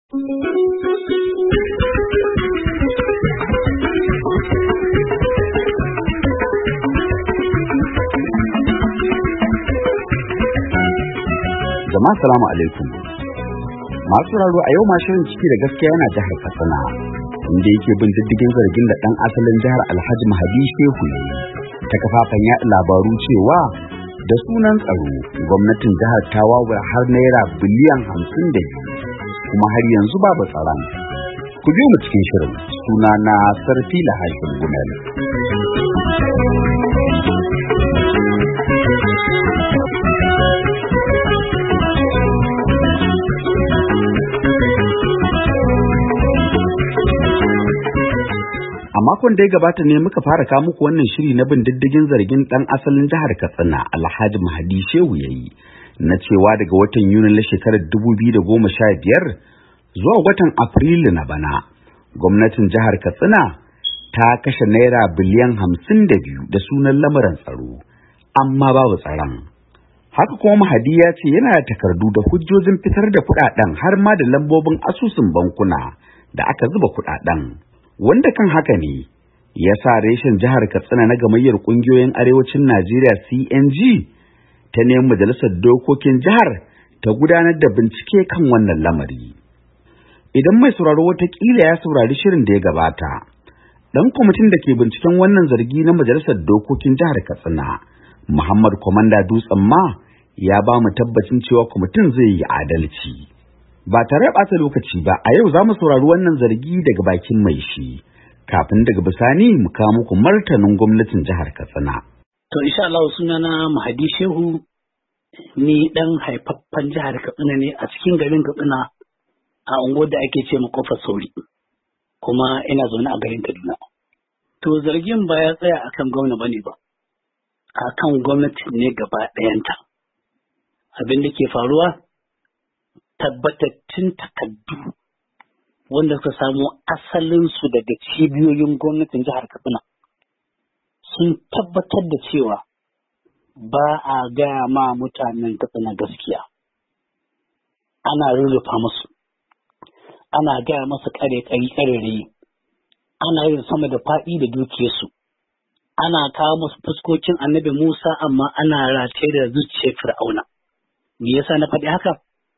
Jama'a salamu alaikum. Masu raro a yau ma shirin ciki da gaskiya yana jihar Katsina, inda yake bin diddigin zargin da ɗan asalin jihar Alhaji Mahadi Shehu ta kafafen yaɗa labaru cewa da sunan tsaro gwamnatin jihar ta wawura har naira biliyan 52 kuma har yanzu babu tsaron. Ku biyo mu cikin shirin, suna na Sarfila Hashim Gumel. A makon da ya gabata ne muka fara kawo muku wannan shiri na bin diddigin zargin ɗan asalin jihar Katsina Alhaji Mahadi Shehu yayi na cewa daga watan Yuni na shekarar 2015 zuwa watan Afrilu na bana gwamnatin jihar Katsina ta kashe naira biliyan 52 da sunan lamarin tsaro, amma babu tsaron. Haka kuma Mahadi ya ce yana da takardu da hujjojin fitar da kuɗaɗen har ma da lambobin asusun bankuna da aka zuba kuɗaɗen. Wanda kan haka ne ya sa reshen jihar Katsina na gamayyar ƙungiyoyin arewacin Najeriya CNG ta nemi majalisar dokokin jihar ta gudanar da bincike kan wannan lamari. Idan mai sauraro watakila ya saurari shirin da ya gabata, ɗan kwamitin da ke binciken wannan zargi na majalisar dokokin jihar Katsina, Muhammad Komanda Dutsen ma ya ba mu tabbacin cewa kwamitin zai yi adalci. Ba tare da ɓata lokaci ba, a yau za mu saurari wannan zargi daga bakin mai shi, kafin daga bisani mu kawo muku martanin gwamnatin jihar Katsina. To insha Allah sunana Mahadi Shehu, ni dan haifaffen jihar Katsina ne a cikin garin Katsina a unguwar da ake ce ma Kofar Sauri, kuma ina zaune a garin Kaduna. To zargin ba ya tsaya akan gwamna bane ba, akan gwamnati ne gaba ɗayanta. Abin da ke faruwa, tabbatattun takardu wanda suka samo asalinsu daga cibiyoyin gwamnatin jihar Katsina sun tabbatar da cewa ba a gaya ma mutanen Katsina gaskiya. Ana rurrufa musu, ana gaya masa ƙarerayi, ana yin sama da faɗi da dukiyarsu, ana kawo musu fuskokin annabi Musa amma ana rataye da zuciyar Fir'auna. Me yasa na faɗi haka?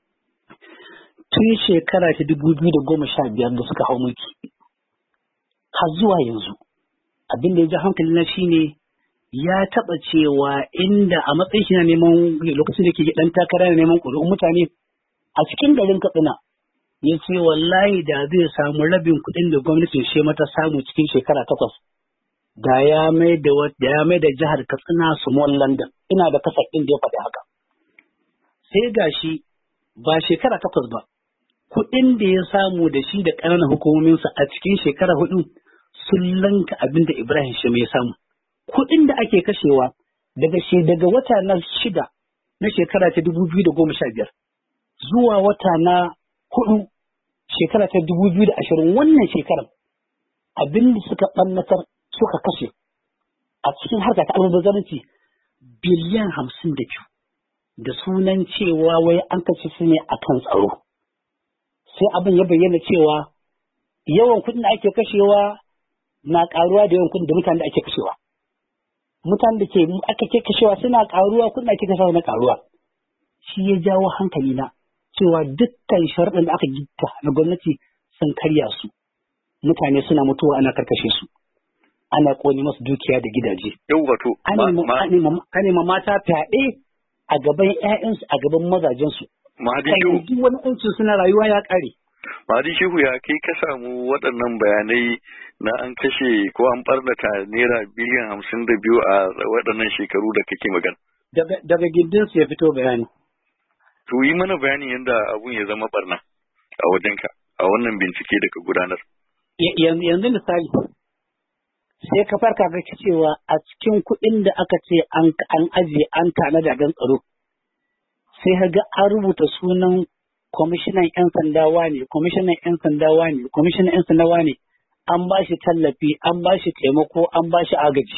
Tun shekara ta 2015 da suka hau mulki har zuwa yanzu, abin da ya ji hankali na shine ya taɓa cewa inda a matsayin shi na neman lokacin da ke ɗan takara na neman ƙuri'un mutane a cikin garin Katsina, ya ce wallahi da zai samu rabin kuɗin da gwamnatin Shema ta samu cikin shekara 8 da ya mai da jihar Katsina small London. Ina da kasa ɗin da ya faɗi haka. Sai gashi ba shekara 8 ba, kuɗin da ya samu da shi da ƙananan hukumominsa a cikin shekara 4 sun lanka abin da Ibrahim Shema ya samu. Kuɗin da ake kashewa daga wata na 6 na shekara ta 2015 zuwa wata na 4 shekara ta 2020 wannan shekarar, abin da suka ɓannatar suka kashe a cikin harka ta almubazzaranci biliyan 52 da sunan cewa wai an kashe su ne a kan tsaro. Sai abin ya bayyana cewa yawan kuɗin da ake kashewa na ƙaruwa da yawan kuɗin da mutanen da ake kashewa. Mutanen da ake kashewa suna ƙaruwa, kuɗin da ake kashewa na ƙaruwa. Shi ya jawo hankali na cewa dukkan sharuɗin da aka gita na gwamnati sun karya su. Mutane suna mutuwa ana karkashe su. Ana ƙone masu dukiya da gidaje. Yau wato. Ane ma mata fyaɗe a gaban 'ya'yansu, a gaban mazajensu. Mahadi Shehu. Duk wani ɗancin suna rayuwa ya ƙare. Mahadi Shehu, ya kai ka samu waɗannan bayanai na an kashe ko an ɓarnata naira biliyan 52 a waɗannan shekaru da kake magana? Daga gindinsu ya fito bayani. To yi mana bayanin yadda abun ya zama ɓarna a wajenka a wannan bincike da ka gudanar. Yanzu misali, sai ka farka ga cewa a cikin kuɗin da aka ce an ajiye an tanada don tsaro, sai ka ga an rubuta sunan kwamishinan 'yan sanda wane, kwamishinan 'yan sanda wane, kwamishinan 'yan sanda wane, an ba shi tallafi, an ba shi taimako, an ba shi agaji.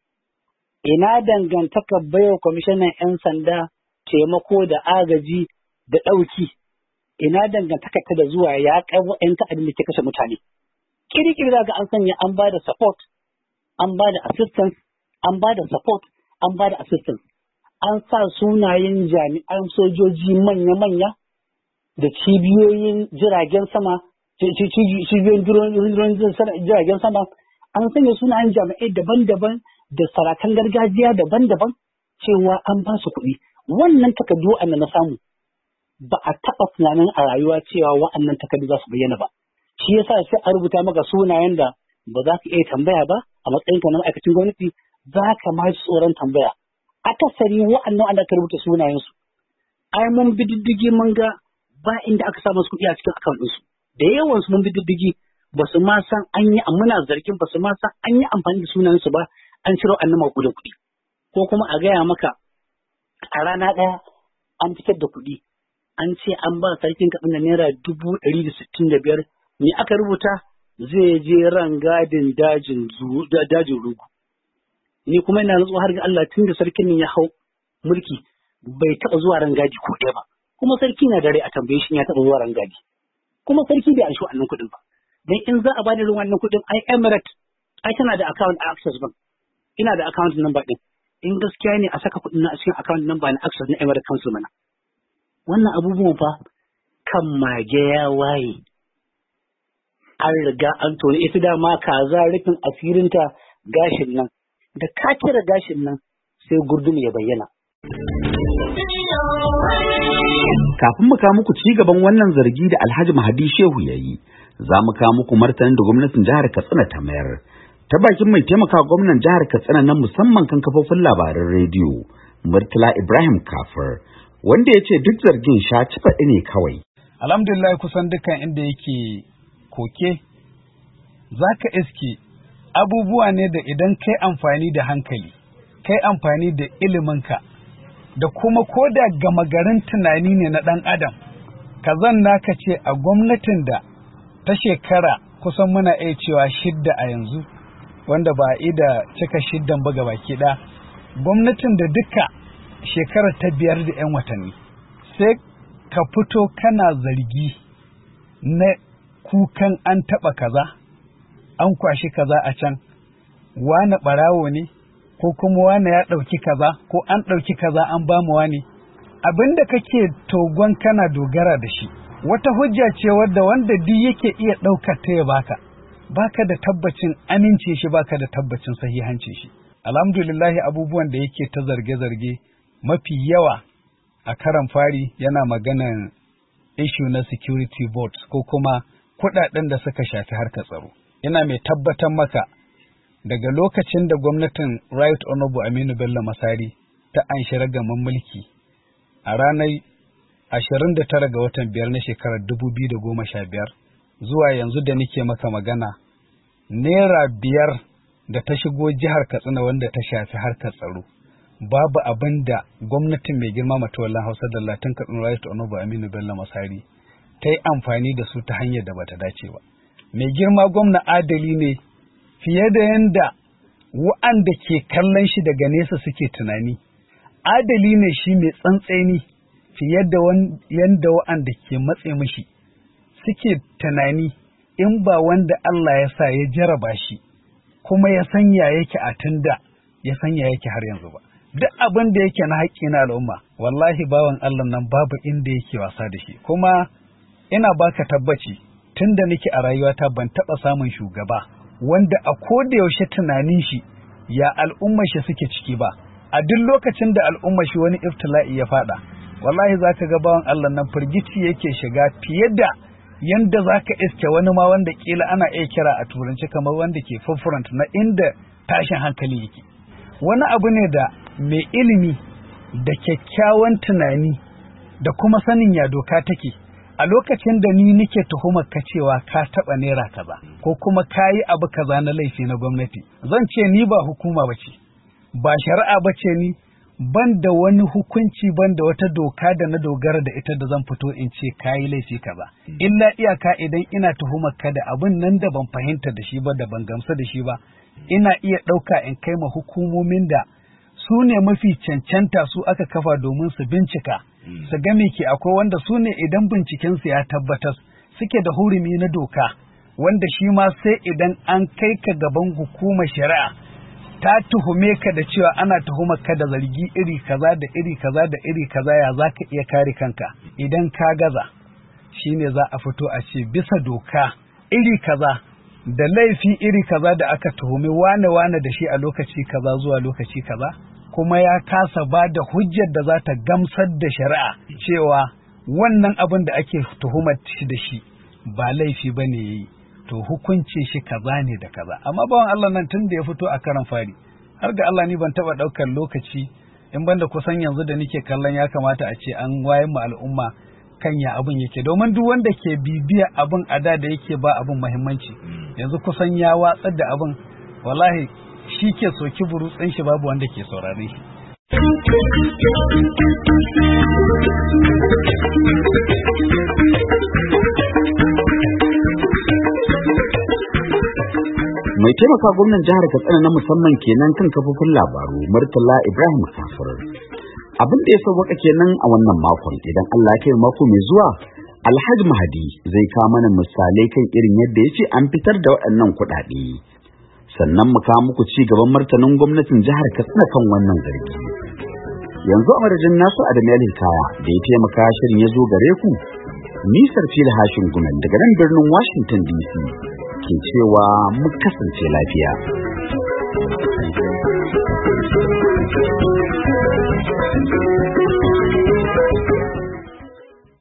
Ina dangantaka baiwa kwamishinan 'yan sanda taimako da agaji da ɗauki? ina dangantaka ta da zuwa ya kai wa'yan ta'adin da ke kashe mutane. Kiri-kiri za ga an sanya an ba da support, an ba da assistance, an ba da support, an ba da assistance. An sa sunayen jami'an sojoji manya-manya da cibiyoyin jiragen sama, cibiyoyin jiragen sama, an sanya sunayen jami'ai daban-daban da sarakan gargajiya daban-daban cewa an ba su kuɗi. Wannan takardu wa'annan na samu ba a taɓa tunanin a rayuwa cewa wa'annan takardu za su bayyana ba. Shi yasa sai a rubuta maka sunayen da ba za ka iya tambaya ba a matsayinka na ma'aikacin gwamnati, za ka ma tsoron tambaya. Akasari wa'annan wanda aka rubuta sunayensu. Ai mun bi diddigi mun ga ba inda aka samu kuɗi a cikin akawun ɗinsu. Da yawansu mun bi diddigi ba su ma san an yi, muna zargin ba su ma san an yi amfani da sunayensu ba, an ciro an nama kuɗin kuɗi. Ko kuma a gaya maka a rana ɗaya an fitar da kuɗi. An ce an ba sarkin Katsina naira 165,000. Me aka rubuta? Zai je rangadin dajin rugu. Ni kuma ina nutsuwa har ga Allah tun da sarkin nan ya hau mulki bai taɓa zuwa rangadi ko ɗaya ba. Kuma sarki na da rai a tambaye shi ya taɓa zuwa rangadi. Kuma sarki bai anshi wannan kuɗin ba. Dan in za a bada irin wannan kuɗin ai Emirates ai tana da account a Access Bank. Ina da account number ɗin. In gaskiya ne a saka kuɗin na a cikin account number na Access na Emirates Council mana. Wannan abubuwan fa kan mage ya waye. An riga an tone ita dama kaza rufin asirinta gashin nan. Da ka cire gashin nan sai gurdumi ya bayyana. Kafin mu kawo muku ci gaban wannan zargi da Alhaji Mahadi Shehu ya yi, za mu kawo muku martanin da gwamnatin jihar Katsina ta mayar. Ta bakin mai taimaka gwamnan jihar Katsina na musamman kan kafofin labaran rediyo, Murtala Ibrahim Kafir, wanda ya ce duk zargin shaci faɗi ne kawai. Alhamdulillah kusan dukkan inda yake koke, za ka iske abubuwa ne da idan kai amfani da hankali, kai amfani da iliminka, da kuma ko da gama garin tunani ne na ɗan adam, ka zanna ka ce a gwamnatin da ta shekara kusan muna iya cewa 6 a yanzu, wanda ba a da cika 6 ba ga baki ɗaya, gwamnatin da duka shekarar ta 5 da 'yan watanni, sai ka fito kana zargi na kukan an taɓa kaza, an kwashi kaza a can, wane ɓarawo ne, ko kuma wane ya ɗauki kaza, ko an ɗauki kaza an ba mu wane. Abin da kake togon kana dogara da shi, wata hujja ce wadda wanda duk yake iya ɗaukar ta ya baka da tabbacin amince shi, baka da tabbacin sahihancin shi. Alhamdulillahi abubuwan da yake ta zarge-zarge mafi yawa a karan fari yana maganan issue na security votes ko kuma kuɗaɗen da suka shafi harkar tsaro. Ina mai tabbatar maka daga lokacin da gwamnatin Right Honorable Aminu Bello Masari ta anshi ragaman mulki a ranar 29 ga watan 5 na shekarar 2015 zuwa yanzu da nake maka magana, naira 5 da ta shigo jihar Katsina wanda ta shafi harkar tsaro, babu abin da gwamnatin mai girma Matawallan Hausa da Latin Katsina Right Honorable Aminu Bello Masari ta yi amfani da su ta hanyar da bata dace ba. Mai girma gwamna adali ne fiye da yanda wa'anda ke kallon shi daga nesa suke tunani. Adali ne shi mai tsantseni fiye da yanda wa'anda ke matse mishi suke tunani, in ba wanda Allah ya sa ya jaraba shi kuma ya sanya yake a tunda ya sanya yake har yanzu ba. Duk abin da yake na haƙƙi na al'umma, wallahi bawan Allah nan babu inda yake wasa da shi. Kuma ina baka tabbaci, tun da nake a rayuwata ban taɓa samun shugaba wanda a koda yaushe tunanin shi ya al'ummar shi suke ciki ba. A duk lokacin da al'ummar shi wani iftila'i ya faɗa, wallahi za ka ga bawan Allah nan firgici yake shiga fiye da yanda za ka iske wani ma wanda kila ana iya kira a turanci kamar wanda ke forefront na inda tashin hankali yake. Wani abu ne da mai ilimi da kyakkyawan tunani da kuma sanin ya doka take, a lokacin da ni nake tuhumar ka cewa ka taɓa naira kaza ko kuma ka yi abu kaza na laifi na gwamnati, zan ce ni ba hukuma ba ce, ba shari'a ba ce ni, ban da wani hukunci, ban da wata doka da na dogara da ita da zan fito in ce ka yi laifi kaza. Illa iyaka idan ina tuhumar ka da abin nan da ban fahimta da shi ba, da ban gamsu da shi ba, ina iya ɗauka in kai ma hukumomin da su ne mafi cancanta, su aka kafa domin su bincika su ga me ke akwai, wanda su ne idan bincikensu ya tabbatar suke da hurumi na doka, wanda shi ma sai idan an kai ka gaban hukumar shari'a ta tuhume ka da cewa ana tuhumar ka da zargi iri kaza da iri kaza da iri kaza, ya za ka iya kare kanka. Idan ka gaza, shine za a fito a ce bisa doka iri kaza da laifi iri kaza da aka tuhumi wane da shi a lokaci kaza zuwa lokaci kaza, kuma ya kasa ba da hujjar da za ta gamsar da shari'a cewa wannan abin da ake tuhumar shi da shi ba laifi ba ne ya yi, to hukunci shi kaza ne da kaza. Amma bawan Allah nan tun da ya fito a karan fari, har ga Allah ni ban taɓa ɗaukar lokaci in banda kusan yanzu da nike kallon ya kamata a ce an wayar mu al'umma kan ya abin yake, domin duk wanda ke bibiya abin a da yake ba abin muhimmanci, yanzu kusan ya watsar da abin, wallahi shi ke soki burutsin shi babu wanda ke saurare shi. Mai taimaka gwamnan jihar Katsina na musamman kenan kan kafofin labaru Murtala Ibrahim Kafur. Abin da ya sauwaka kenan a wannan makon, idan Allah ya kai mako mai zuwa Alhaji Mahdi zai kawo mana misalai kan irin yadda ya ce an fitar da waɗannan kuɗaɗe. Sannan mu kawo muku ci gaban martanin gwamnatin jihar Katsina kan wannan zargi. Yanzu a madadin Nasu Adamu Hikaya da ya taimaka shirin ya zo gare ku, ni Sarfil Hashin Gumel daga nan birnin Washington DC ke cewa mu kasance lafiya.